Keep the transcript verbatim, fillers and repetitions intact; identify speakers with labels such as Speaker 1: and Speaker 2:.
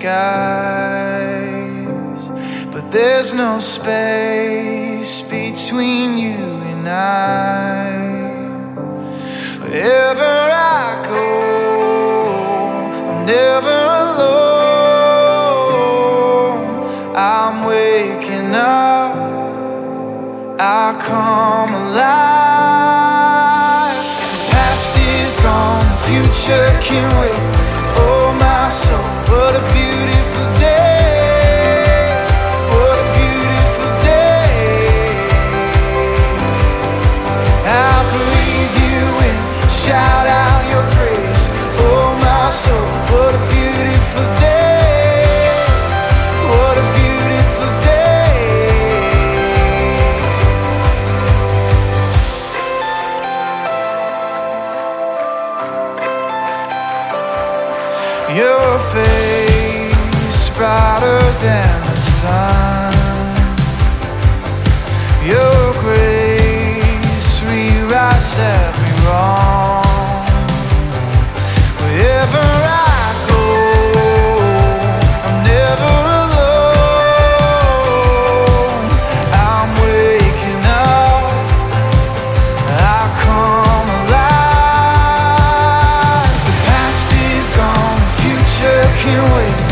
Speaker 1: skies, but there's no space between you and I. Wherever I go, I'm never alone. I'm waking up, I come alive. The past is gone, the future can wait. Oh my soul, what a beautiful day, what a beautiful day. I'll breathe you in, shout out your praise. Oh my soul, what a beautiful day, what a beautiful day. Your face brighter than the sun, your grace rewrites every wrong. Wherever I go, I'm never alone. I'm waking up, I come alive. The past is gone, the future can wait.